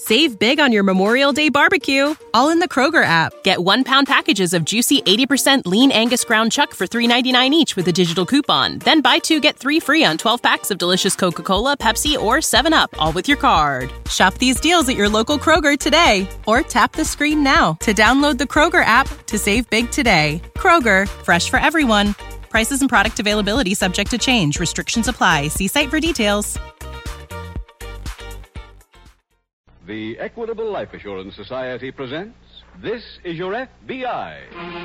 Save big on your Memorial Day barbecue, all in the Kroger app. Get 1-pound packages of juicy 80% lean Angus ground chuck for $3.99 each with a digital coupon. Then buy 2, get 3 free on 12 packs of delicious Coca-Cola, Pepsi, or 7-Up, all with your card. Shop these deals at your local Kroger today, or tap the screen now to download the Kroger app to save big today. Kroger, fresh for everyone. Prices and product availability subject to change. Restrictions apply. See site for details. The Equitable Life Assurance Society presents This Is Your FBI.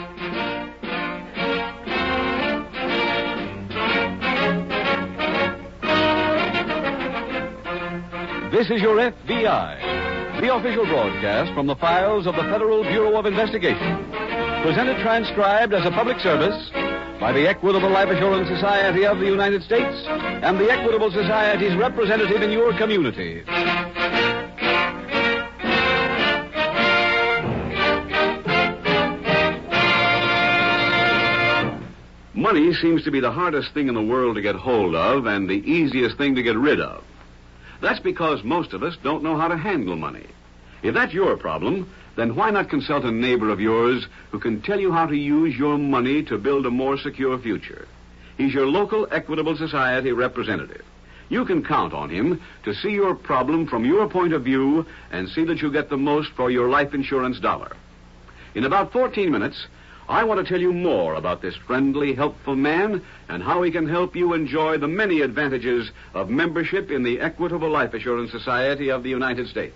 This is Your FBI, the official broadcast from the files of the Federal Bureau of Investigation. Presented transcribed as a public service by the Equitable Life Assurance Society of the United States and the Equitable Society's representative in your community. Money seems to be the hardest thing in the world to get hold of and the easiest thing to get rid of. That's because most of us don't know how to handle money. If that's your problem, then why not consult a neighbor of yours who can tell you how to use your money to build a more secure future? He's your local Equitable Society representative. You can count on him to see your problem from your point of view and see that you get the most for your life insurance dollar. In about 14 minutes, I want to tell you more about this friendly, helpful man and how he can help you enjoy the many advantages of membership in the Equitable Life Assurance Society of the United States.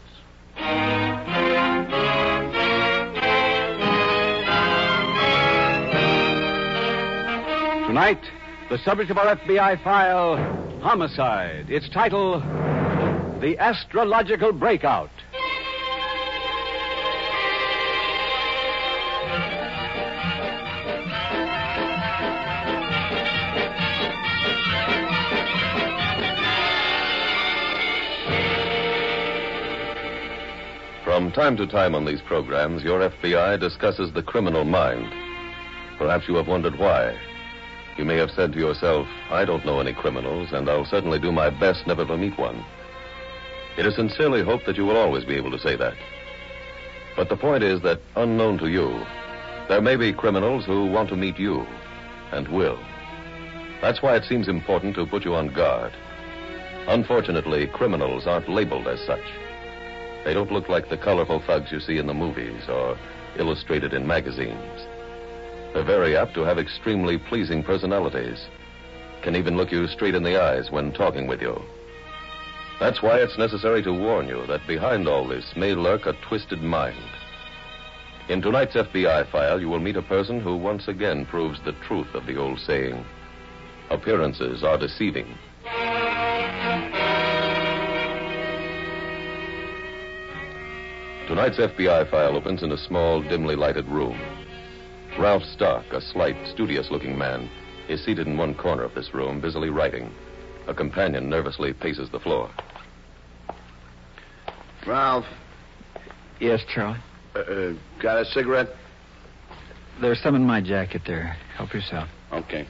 Tonight, the subject of our FBI file, homicide. Its title, The Astrological Breakout. From time to time on these programs, your FBI discusses the criminal mind. Perhaps you have wondered why. You may have said to yourself, I don't know any criminals, and I'll certainly do my best never to meet one. It is sincerely hoped that you will always be able to say that. But the point is that, unknown to you, there may be criminals who want to meet you, and will. That's why it seems important to put you on guard. Unfortunately, criminals aren't labeled as such. They don't look like the colorful thugs you see in the movies or illustrated in magazines. They're very apt to have extremely pleasing personalities, can even look you straight in the eyes when talking with you. That's why it's necessary to warn you that behind all this may lurk a twisted mind. In tonight's FBI file, you will meet a person who once again proves the truth of the old saying, appearances are deceiving. Tonight's FBI file opens in a small, dimly lighted room. Ralph Stark, a slight, studious-looking man, is seated in one corner of this room, busily writing. A companion nervously paces the floor. Ralph. Yes, Charlie? Got a cigarette? There's some in my jacket there. Help yourself. Okay.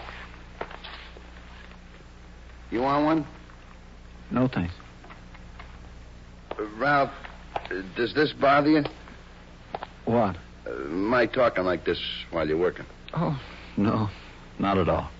You want one? No, thanks. Ralph, does this bother you? What? My talking like this while you're working. Oh, no. Not at all.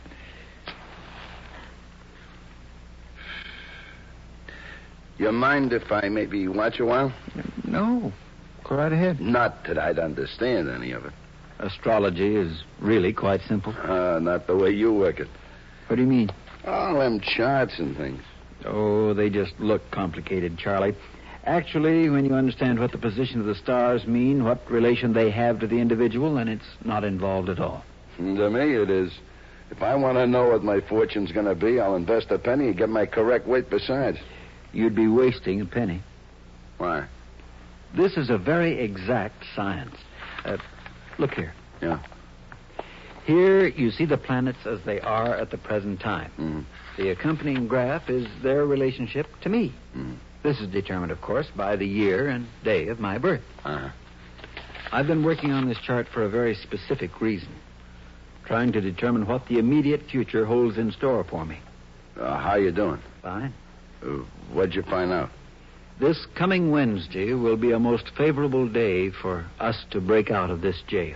You mind if I maybe watch a while? No. Go right ahead. Not that I'd understand any of it. Astrology is really quite simple. Not the way you work it. What do you mean? All them charts and things. Oh, they just look complicated, Charlie. Actually, when you understand what the position of the stars mean, what relation they have to the individual, then it's not involved at all. To me, it is. If I want to know what my fortune's going to be, I'll invest a penny and get my correct weight besides. You'd be wasting a penny. Why? This is a very exact science. Look here. Yeah. Here you see the planets as they are at the present time. Mm. The accompanying graph is their relationship to me. Mm. This is determined, of course, by the year and day of my birth. Uh-huh. I've been working on this chart for a very specific reason. Trying to determine what the immediate future holds in store for me. How you doing? Fine. What'd you find out? this coming Wednesday will be a most favorable day for us to break out of this jail.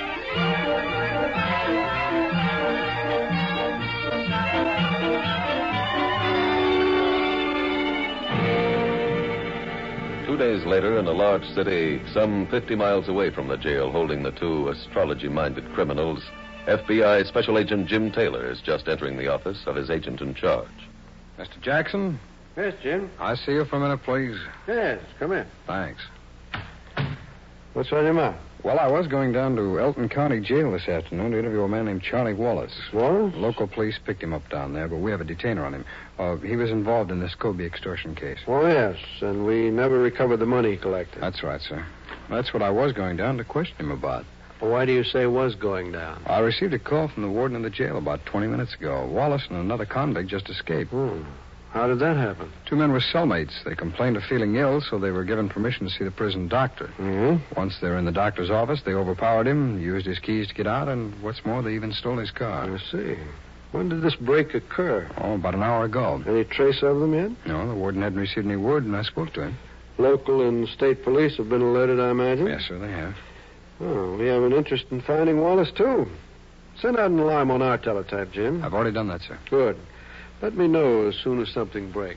2 days later, in a large city some 50 miles away from the jail holding the two astrology-minded criminals, FBI Special Agent Jim Taylor is just entering the office of his agent in charge. Mr. Jackson, Yes, Jim. I see you for a minute, please. Yes, come in. Thanks. What's on your mind? Well, I was going down to Elton County Jail this afternoon to interview a man named Charlie Wallace. Wallace? Local police picked him up down there, but we have a detainer on him. He was involved in this Kobe extortion case. Oh, yes, and we never recovered the money he collected. That's right, sir. That's what I was going down to question him about. Well, why do you say was going down? I received a call from the warden of the jail about 20 minutes ago. Wallace and another convict just escaped. How did that happen? Two men were cellmates. They complained of feeling ill, so they were given permission to see the prison doctor. Mm-hmm. Once they were in the doctor's office, they overpowered him, used his keys to get out, and what's more, they even stole his car. I see. When did this break occur? Oh, about an hour ago. Any trace of them yet? No, the warden hadn't received any word, and I spoke to him. Local and state police have been alerted, I imagine? Yes, sir, they have. Oh, we have an interest in finding Wallace, too. Send out an alarm on our teletype, Jim. I've already done that, sir. Good. Let me know as soon as something breaks.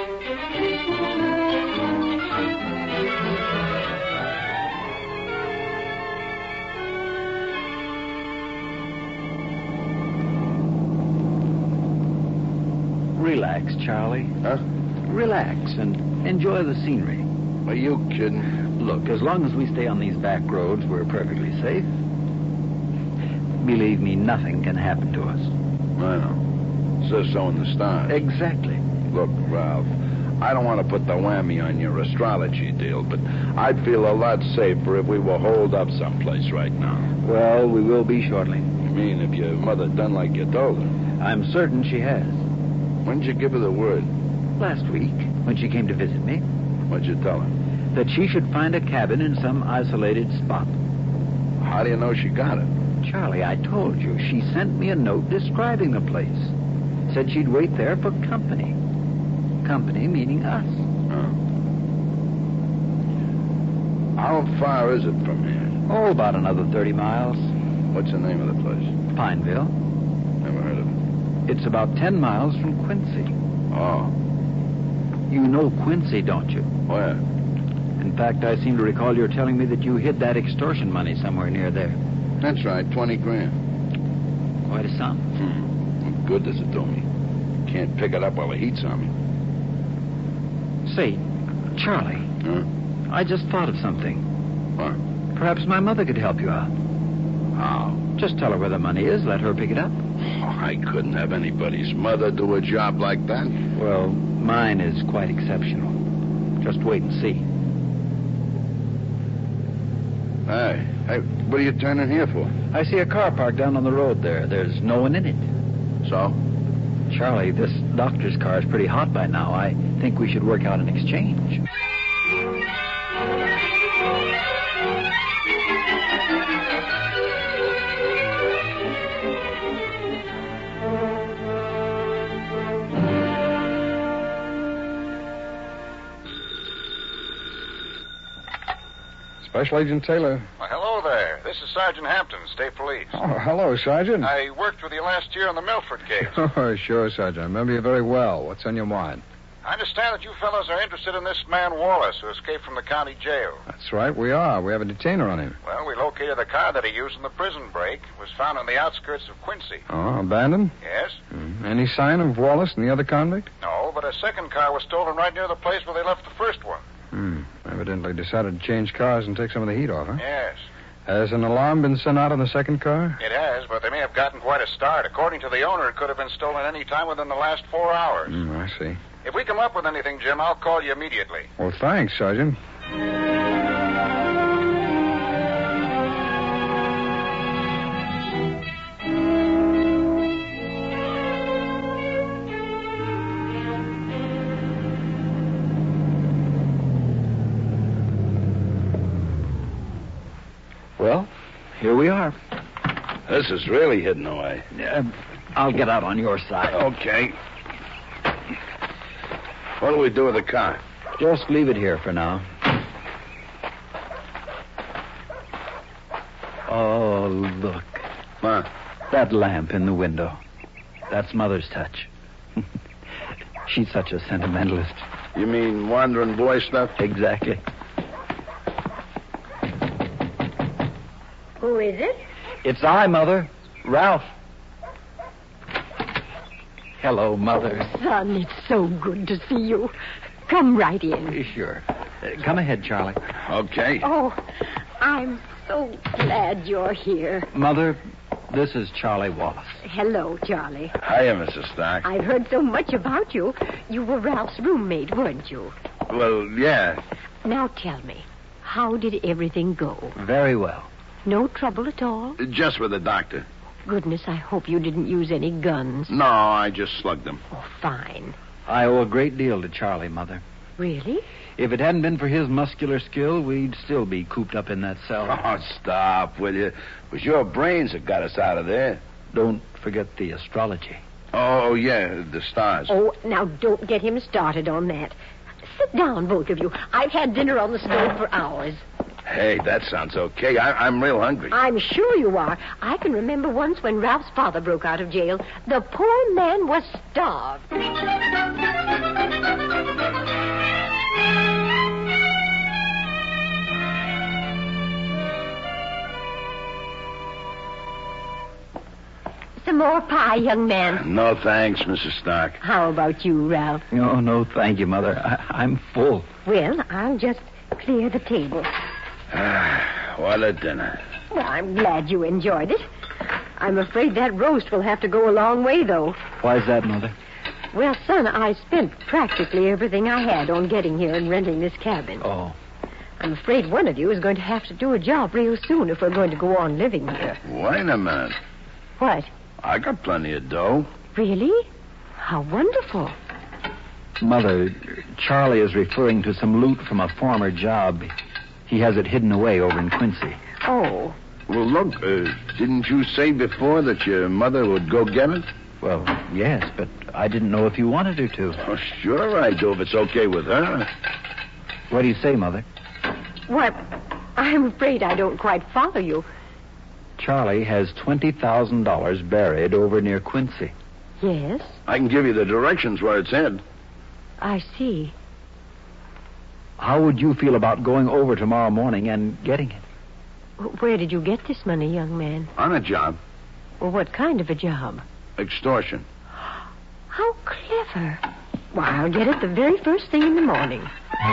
Relax, Charlie. Huh? Relax and enjoy the scenery. Are you kidding? Look, as long as we stay on these back roads, we're perfectly safe. Believe me, nothing can happen to us. I know. Says so in the stars. Exactly. Look, Ralph, I don't want to put the whammy on your astrology deal, but I'd feel a lot safer if we were holed up someplace right now. Well, we will be shortly. You mean if your mother done like you told her? I'm certain she has. When'd you give her the word? Last week, when she came to visit me, What'd you tell her? that she should find a cabin in some isolated spot. How do you know she got it? Charlie, I told you, she sent me a note describing the place. Said she'd wait there for company. Company meaning us. Oh. How far is it from here? Oh, about another 30 miles. What's the name of the place? Pineville. Never heard of it. It's about 10 miles from Quincy. Oh. You know Quincy, don't you? Where? In fact, I seem to recall you telling me that you hid that extortion money somewhere near there. That's right, 20 grand. Quite a sum. What good does it do me? Can't pick it up while the heat's on me. Say, Charlie, Huh? I just thought of something. What? Perhaps my mother could help you out. How? Just tell her where the money is, let her pick it up. Oh, I couldn't have anybody's mother do a job like that. Well, mine is quite exceptional. Just wait and see. Hey, what are you turning here for? I see a car parked down on the road there. There's no one in it. So? Charlie, this doctor's car is pretty hot by now. I think we should work out an exchange. Special Agent Taylor. Well, hello there. This is Sergeant Hampton, State Police. Oh, hello, Sergeant. I worked with you last year on the Milford case. Oh, sure, Sergeant. I remember you very well. What's on your mind? I understand that you fellows are interested in this man Wallace who escaped from the county jail. That's right, we are. We have a detainer on him. Well, we located the car that he used in the prison break. It was found on the outskirts of Quincy. Oh, abandoned? Yes? Any sign of Wallace and the other convict? No, but a second car was stolen right near the place where they left the first one. Evidently decided to change cars and take some of the heat off, huh? Yes. Has an alarm been sent out on the second car? It has, but they may have gotten quite a start. According to the owner, it could have been stolen any time within the last 4 hours. I see. If we come up with anything, Jim, I'll call you immediately. Well, thanks, Sergeant. Well, here we are. This is really hidden away. I'll get out on your side. Okay. What do we do with the car? Just leave it here for now. Oh, look. What? That lamp in the window. That's Mother's touch. She's such a sentimentalist. You mean wandering boy stuff? Exactly. Who is it? It's I, Mother. Ralph. Hello, Mother. Oh, son, it's so good to see you. Come right in. Sure. Come ahead, Charlie. Okay. Oh, I'm so glad you're here. Mother, this is Charlie Wallace. Hello, Charlie. Hiya, Mrs. Stark. I've heard so much about you. You were Ralph's roommate, weren't you? Well, yeah. Now tell me, how did everything go? Very well. No trouble at all? Just with the doctor. Goodness, I hope you didn't use any guns. No, I just slugged him. Oh, fine. I owe a great deal to Charlie, Mother. Really? If it hadn't been for his muscular skill, we'd still be cooped up in that cell. Oh, stop, will you? It was your brains that got us out of there. Don't forget the astrology. Oh, yeah, the stars. Oh, now don't get him started on that. Sit down, both of you. I've had dinner on the stove for hours. Hey, that sounds okay. I'm real hungry. I'm sure you are. I can remember once when Ralph's father broke out of jail. The poor man was starved. Some more pie, young man. No, thanks, Mrs. Stark. How about you, Ralph? Oh, no, thank you, Mother. I'm full. Well, I'll just clear the table. What a dinner. Well, I'm glad you enjoyed it. I'm afraid that roast will have to go a long way, though. Why's that, Mother? Well, son, I spent practically everything I had on getting here and renting this cabin. Oh. I'm afraid one of you is going to have to do a job real soon if we're going to go on living here. Wait a minute. What? I got plenty of dough. Really? How wonderful. Mother, Charlie is referring to some loot from a former job. He has it hidden away over in Quincy. Oh. Well, look, didn't you say before that your mother would go get it? Well, yes, but I didn't know if you wanted her to. Oh, sure I do, if it's okay with her. What do you say, Mother? What? I'm afraid I don't quite follow you. Charlie has $20,000 buried over near Quincy. Yes? I can give you the directions where it's hid. I see. How would you feel about going over tomorrow morning and getting it? Where did you get this money, young man? On a job. Well, what kind of a job? Extortion. How clever. Why, I'll get it the very first thing in the morning.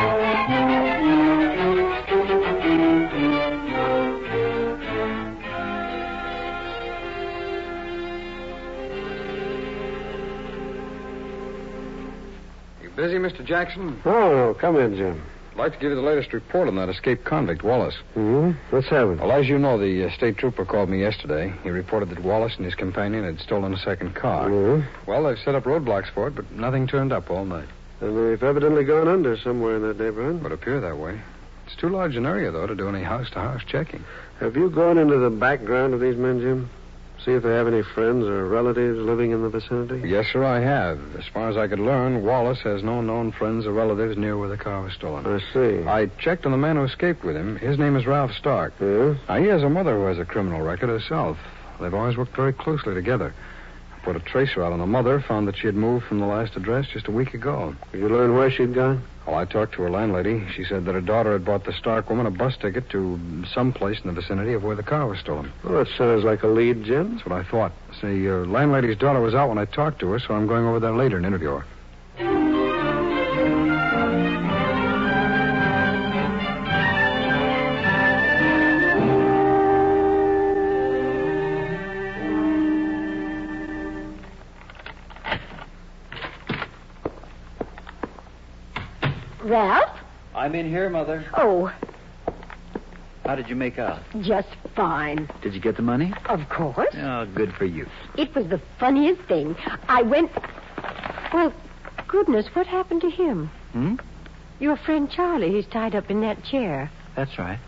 You busy, Mr. Jackson? Oh, no. Come in, Jim. I'd like to give you the latest report on that escaped convict, Wallace. Hmm? What's happened? Well, as you know, the state trooper called me yesterday. He reported that Wallace and his companion had stolen a second car. Hmm? Well, they've set up roadblocks for it, but nothing turned up all night. And they've evidently gone under somewhere in that neighborhood. Would appear that way. It's too large an area, though, to do any house-to-house checking. Have you gone into the background of these men, Jim? See if they have any friends or relatives living in the vicinity? Yes, sir, I have. As far as I could learn, Wallace has no known friends or relatives near where the car was stolen. I see. I checked on the man who escaped with him. His name is Ralph Stark. Yeah? Now, he has a mother who has a criminal record herself. They've always worked very closely together. I put a tracer out on the mother, found that she had moved from the last address just a week ago. Did you learn where she'd gone? Well, I talked to her landlady. She said that her daughter had bought the Stark woman a bus ticket to some place in the vicinity of where the car was stolen. Well, that sounds like a lead, Jim. That's what I thought. See, your landlady's daughter was out when I talked to her, so I'm going over there later and interview her. Ralph? I'm in here, Mother. Oh, How did you make out? just fine. Did you get the money? Of course. Oh, good for you. It was the funniest thing. I went... Well, goodness, what happened to him? Hmm? Your friend Charlie, he's tied up in that chair. That's right.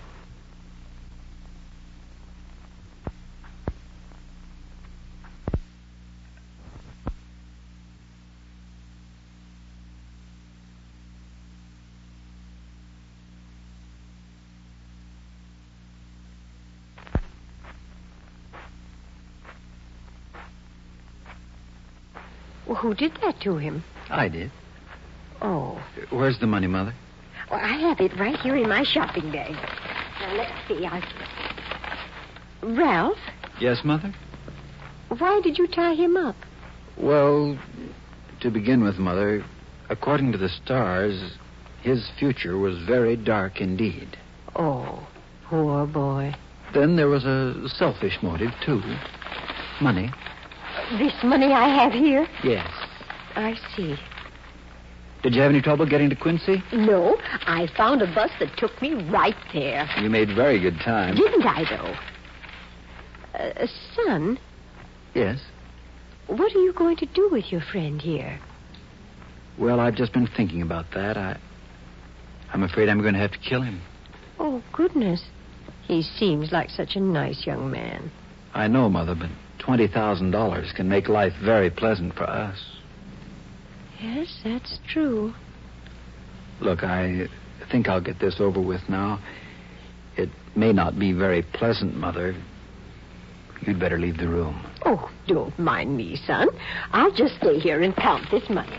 Well, who did that to him? I did. Oh. Where's the money, Mother? Well, I have it right here in my shopping bag. Now, let's see. Ralph, Yes, Mother? why did you tie him up? Well, to begin with, Mother, according to the stars, his future was very dark indeed. Oh, poor boy. Then there was a selfish motive, too. Money. This money I have here? Yes. I see. Did you have any trouble getting to Quincy? No, I found a bus that took me right there. You made very good time. Didn't I, though? Son, Yes. what are you going to do with your friend here? Well, I've just been thinking about that. I'm afraid I'm going to have to kill him. Oh, goodness. He seems like such a nice young man. I know, Mother, but $20,000 can make life very pleasant for us. Yes, that's true. Look, I think I'll get this over with now. It may not be very pleasant, Mother. You'd better leave the room. Oh, don't mind me, son. I'll just stay here and count this money.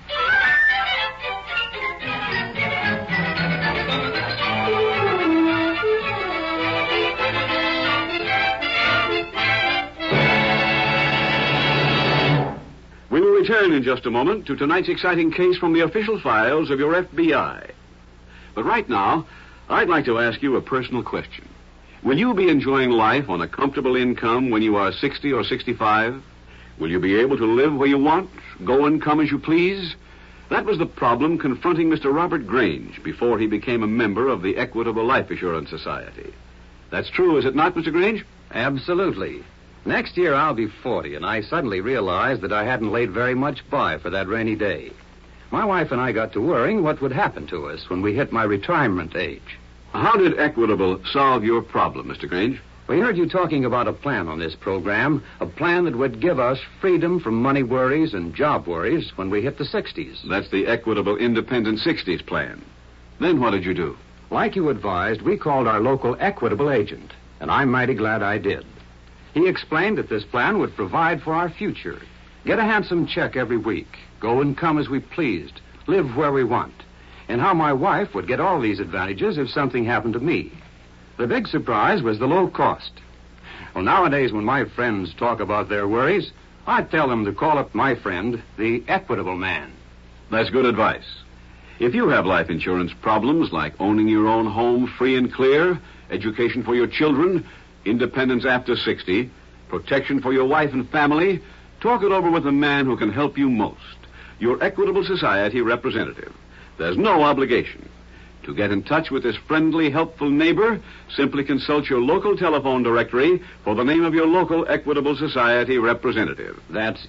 We will return in just a moment to tonight's exciting case from the official files of your FBI. But right now, I'd like to ask you a personal question. Will you be enjoying life on a comfortable income when you are 60 or 65? Will you be able to live where you want, go and come as you please? That was the problem confronting Mr. Robert Grange before he became a member of the Equitable Life Assurance Society. That's true, is it not, Mr. Grange? Absolutely. Next year I'll be 40, and I suddenly realized that I hadn't laid very much by for that rainy day. My wife and I got to worrying what would happen to us when we hit my retirement age. How did Equitable solve your problem, Mr. Grange? We heard you talking about a plan on this program, a plan that would give us freedom from money worries and job worries when we hit the 60s. That's the Equitable Independent 60s plan. Then what did you do? Like you advised, we called our local Equitable agent, and I'm mighty glad I did. He explained that this plan would provide for our future. Get a handsome check every week, go and come as we pleased, live where we want, and how my wife would get all these advantages if something happened to me. The big surprise was the low cost. Well, nowadays when my friends talk about their worries, I tell them to call up my friend, the Equitable man. That's good advice. If you have life insurance problems like owning your own home free and clear, education for your children, independence after 60, protection for your wife and family, talk it over with the man who can help you most, your Equitable Society representative. There's no obligation. To get in touch with this friendly, helpful neighbor, simply consult your local telephone directory for the name of your local Equitable Society representative. That's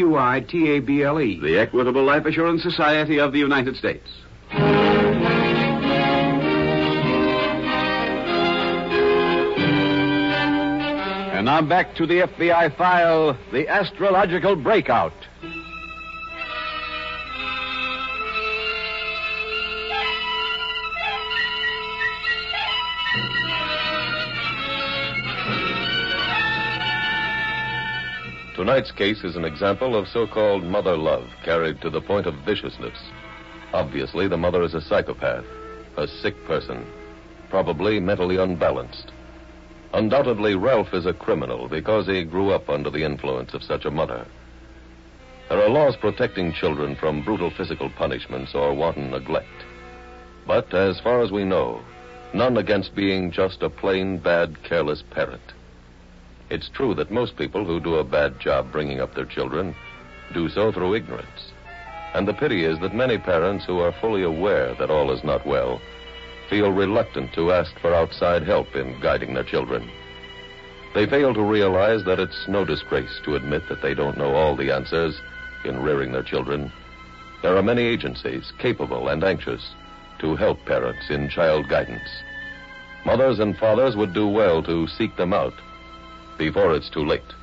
EQUITABLE. The Equitable Life Assurance Society of the United States. And now back to the FBI file, The Astrological Breakout. Tonight's case is an example of so-called mother love carried to the point of viciousness. Obviously, the mother is a psychopath, a sick person, probably mentally unbalanced. Undoubtedly, Ralph is a criminal because he grew up under the influence of such a mother. There are laws protecting children from brutal physical punishments or wanton neglect. But as far as we know, none against being just a plain, bad, careless parent. It's true that most people who do a bad job bringing up their children do so through ignorance. And the pity is that many parents who are fully aware that all is not well feel reluctant to ask for outside help in guiding their children. They fail to realize that it's no disgrace to admit that they don't know all the answers in rearing their children. There are many agencies capable and anxious to help parents in child guidance. Mothers and fathers would do well to seek them out before it's too late.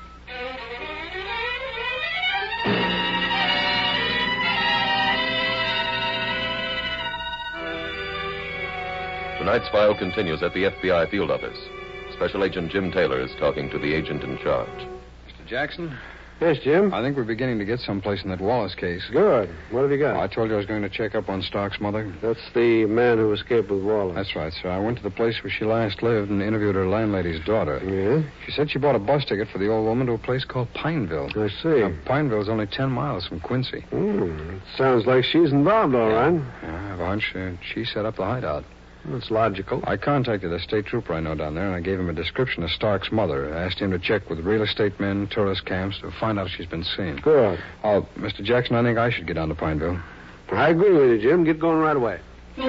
Tonight's file continues at the FBI field office. Special Agent Jim Taylor is talking to the agent in charge. Mr. Jackson, Yes, Jim? I think we're beginning to get someplace in that Wallace case. Good. What have you got? Well, I told you I was going to check up on Stark's mother. That's the man who escaped with Wallace. That's right, sir. I went to the place where she last lived and interviewed her landlady's daughter. Yeah? She said she bought a bus ticket for the old woman to a place called Pineville. I see. Now, Pineville's only 10 miles from Quincy. Sounds like she's involved, all right. Yeah, I have a hunch she set up the hideout. That's logical. I contacted a state trooper I know down there, and I gave him a description of Stark's mother. I asked him to check with real estate men, tourist camps, to find out if she's been seen. Good. Oh, Mr. Jackson, I think I should get down to Pineville. I agree with you, Jim. Get going right away.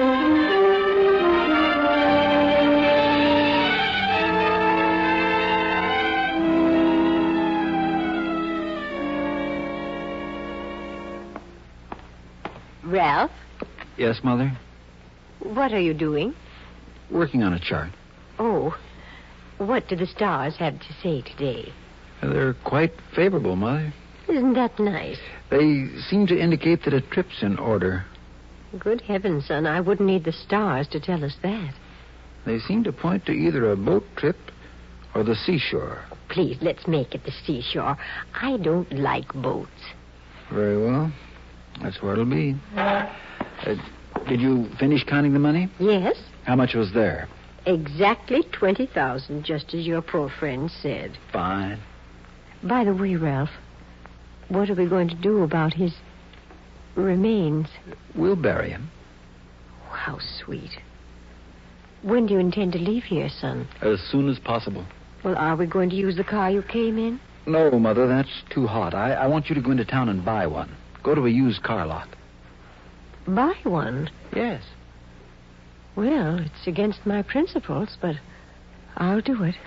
Ralph, Yes, Mother? what are you doing? Working on a chart. Oh, what do the stars have to say today? They're quite favorable, Mother. Isn't that nice? They seem to indicate that a trip's in order. Good heavens, son, I wouldn't need the stars to tell us that. They seem to point to either a boat trip or the seashore. Please, let's make it the seashore. I don't like boats. Very well. That's where it'll be. Did you finish counting the money? Yes, How much was there? exactly 20,000, just as your poor friend said. Fine. By the way, Ralph, what are we going to do about his remains? We'll bury him. How sweet. When do you intend to leave here, son? As soon as possible. Well, are we going to use the car you came in? No, Mother, that's too hot. I want you to go into town and buy one. Go to a used car lot. Buy one? Yes. Well, it's against my principles, but I'll do it.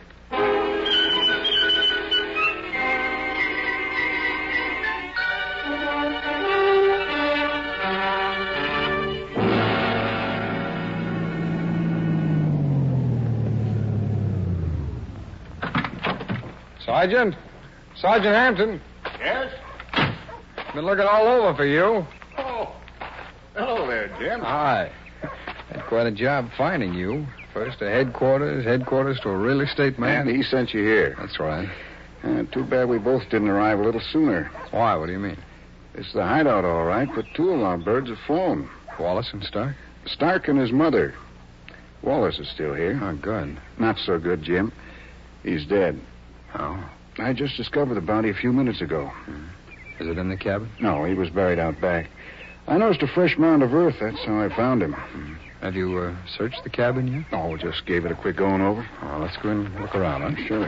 Sergeant? Sergeant Hampton? Yes? Been looking all over for you. Oh, hello there, Jim. Hi. Had quite a job finding you. First to headquarters to a real estate man. And he sent you here. That's right. Too bad we both didn't arrive a little sooner. Why? What do you mean? It's the hideout, all right, but two of our birds have flown. Wallace and Stark? Stark and his mother. Wallace is still here. Oh, good. Not so good, Jim. He's dead. Oh? I just discovered the body a few minutes ago. Is it in the cabin? No, he was buried out back. I noticed a fresh mound of earth. That's how I found him. Have you searched the cabin yet? Oh, just gave it a quick going over. Oh, let's go and look around, huh? Sure.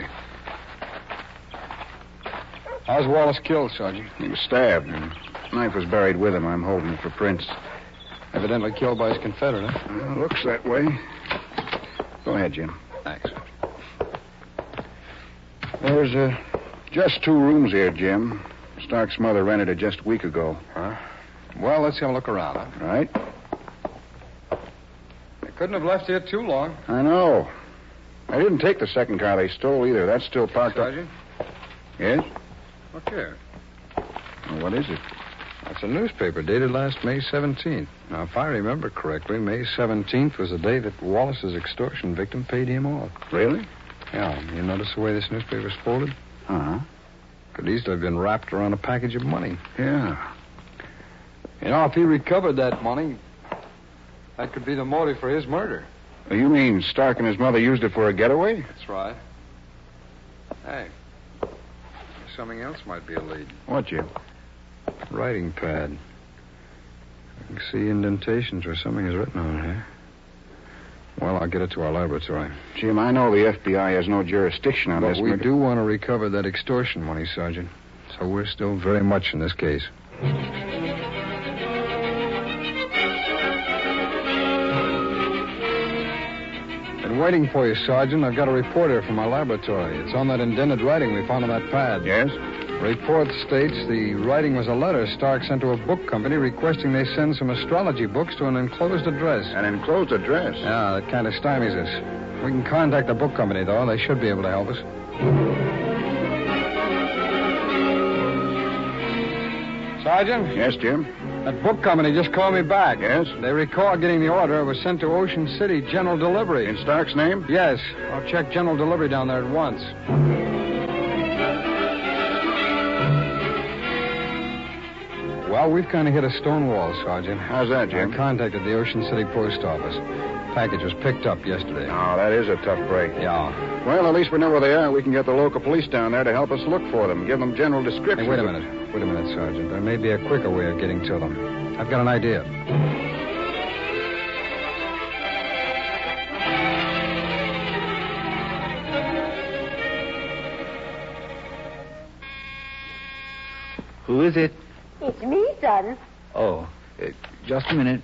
How's Wallace killed, Sergeant? He was stabbed. Knife was buried with him. I'm holding it for prints. Evidently killed by his Confederate, huh? Looks that way. Go ahead, Jim. Thanks. There's just 2 rooms here, Jim. Stark's mother rented it just a week ago. Huh? Well, let's have a look around, huh? All right? They couldn't have left here too long. I know. I didn't take the second car they stole either. That's still parked Sergeant? up. Yes? Look here. Well, what is it? That's a newspaper dated last May 17th. Now, if I remember correctly, May 17th was the day that Wallace's extortion victim paid him off. Really? Yeah, you notice the way this newspaper's folded? Uh-huh. Could easily have been wrapped around a package of money. Yeah. You know, if he recovered that money, that could be the motive for his murder. You mean Stark and his mother used it for a getaway? That's right. Hey, something else might be a lead. What, Jim? Writing pad. I can see indentations where something is written on it here. Well, I'll get it to our laboratory. Jim, I know the FBI has no jurisdiction on this. But we do want to recover that extortion money, Sergeant. So we're still very much in this case. Been waiting for you, Sergeant. I've got a report here from our laboratory. It's on that indented writing we found on that pad. Yes? Report states the writing was a letter Stark sent to a book company requesting they send some astrology books to an enclosed address. An enclosed address? Yeah, that kind of stymies us. We can contact the book company, though. They should be able to help us. Sergeant? Yes, Jim? That book company just called me back. Yes? They recall getting the order. It was sent to Ocean City General Delivery. In Stark's name? Yes. I'll check General Delivery down there at once. Well, we've kind of hit a stone wall, Sergeant. How's that, Jim? I contacted the Ocean City Post Office. Package was picked up yesterday. Oh, that is a tough break. Yeah. Well, at least we know where they are. We can get the local police down there to help us look for them. Give them general descriptions. Hey, wait a minute, Sergeant. There may be a quicker way of getting to them. I've got an idea. Who is it? It's me, son. Oh, just a minute.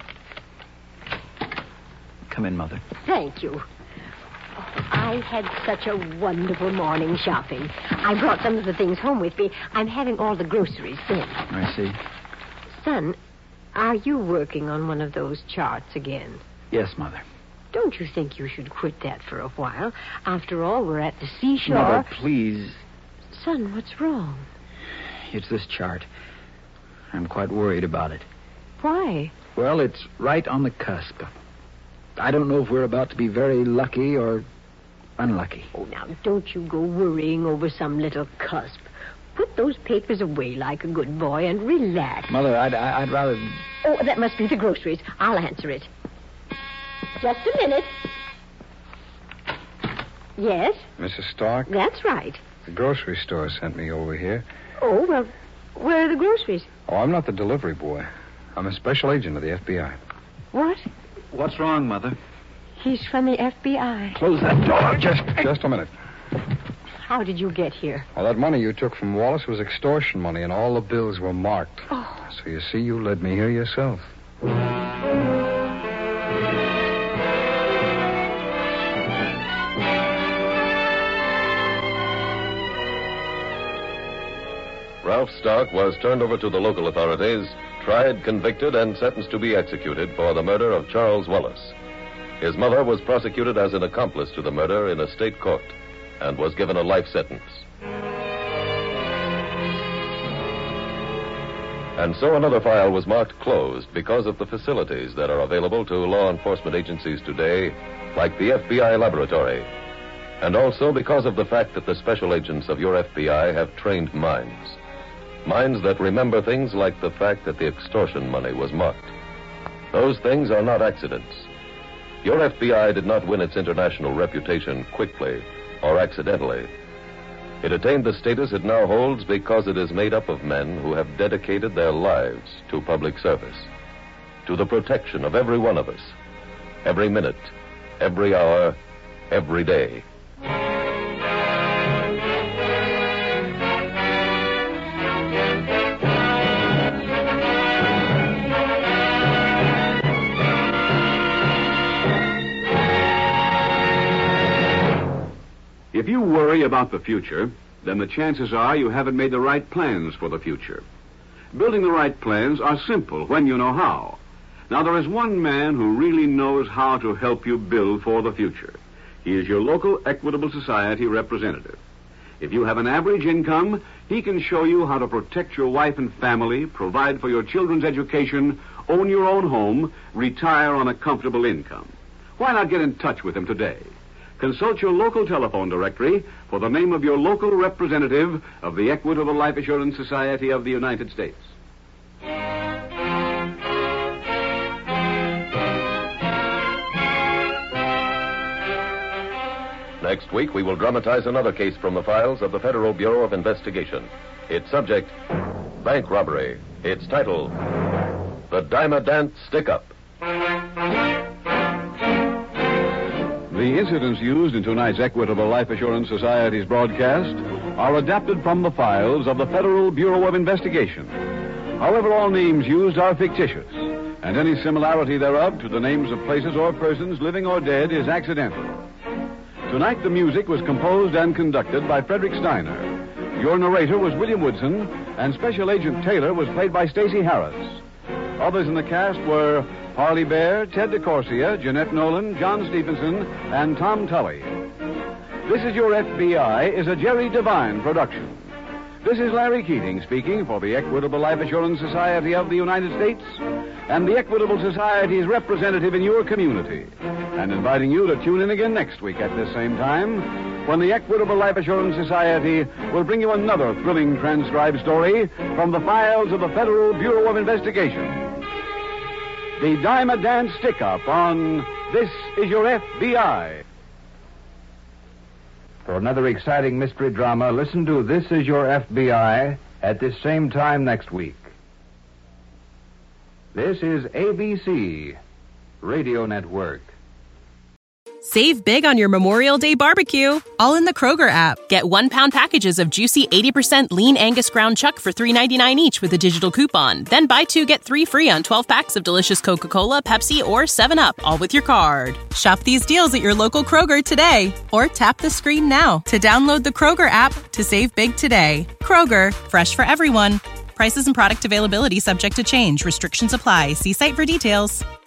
Come in, Mother. Thank you. I had such a wonderful morning shopping. I brought some of the things home with me. I'm having all the groceries sent. I see. Son, are you working on one of those charts again? Yes, Mother. Don't you think you should quit that for a while? After all, we're at the seashore. Mother, please. Son, what's wrong? It's this chart. I'm quite worried about it. Why? Well, it's right on the cusp. I don't know if we're about to be very lucky or unlucky. Oh, now, don't you go worrying over some little cusp. Put those papers away like a good boy and relax. Mother, I'd rather... Oh, that must be the groceries. I'll answer it. Just a minute. Yes? Mrs. Stark? That's right. The grocery store sent me over here. Oh, well, where are the groceries? Oh, I'm not the delivery boy. I'm a special agent of the FBI. What? What's wrong, Mother? He's from the FBI. Close that door. Just a minute. How did you get here? Well, that money you took from Wallace was extortion money, and all the bills were marked. Oh. So you see, you led me here yourself. Ralph Stark was turned over to the local authorities, tried, convicted, and sentenced to be executed for the murder of Charles Wallace. His mother was prosecuted as an accomplice to the murder in a state court and was given a life sentence. And so another file was marked closed because of the facilities that are available to law enforcement agencies today, like the FBI laboratory, and also because of the fact that the special agents of your FBI have trained minds. Minds that remember things like the fact that the extortion money was marked. Those things are not accidents. Your FBI did not win its international reputation quickly or accidentally. It attained the status it now holds because it is made up of men who have dedicated their lives to public service, to the protection of every one of us, every minute, every hour, every day. If you worry about the future, then the chances are you haven't made the right plans for the future. Building the right plans are simple when you know how. Now, there is one man who really knows how to help you build for the future. He is your local Equitable Society representative. If you have an average income, he can show you how to protect your wife and family, provide for your children's education, own your own home, retire on a comfortable income. Why not get in touch with him today? Consult your local telephone directory for the name of your local representative of the Equitable Life Assurance Society of the United States. Next week, we will dramatize another case from the files of the Federal Bureau of Investigation. Its subject, bank robbery. Its title, The Dimodant Stick-Up. The incidents used in tonight's Equitable Life Assurance Society's broadcast are adapted from the files of the Federal Bureau of Investigation. However, all names used are fictitious, and any similarity thereof to the names of places or persons, living or dead, is accidental. Tonight, the music was composed and conducted by Frederick Steiner. Your narrator was William Woodson, and Special Agent Taylor was played by Stacey Harris. Others in the cast were Harley Bear, Ted DeCorsia, Jeanette Nolan, John Stephenson, and Tom Tully. This Is Your FBI is a Jerry Devine production. This is Larry Keating speaking for the Equitable Life Assurance Society of the United States and the Equitable Society's representative in your community. And inviting you to tune in again next week at this same time, when the Equitable Life Assurance Society will bring you another thrilling transcribed story from the files of the Federal Bureau of Investigation. The Dime a Dance Stick-Up on This Is Your FBI. For another exciting mystery drama, listen to This Is Your FBI at this same time next week. This is ABC Radio Network. Save big on your Memorial Day barbecue, all in the Kroger app. Get 1-pound packages of juicy 80% lean Angus ground chuck for $3.99 each with a digital coupon. Then buy 2, get 3 free on 12 packs of delicious Coca-Cola, Pepsi, or 7-Up, all with your card. Shop these deals at your local Kroger today, or tap the screen now to download the Kroger app to save big today. Kroger, fresh for everyone. Prices and product availability subject to change. Restrictions apply. See site for details.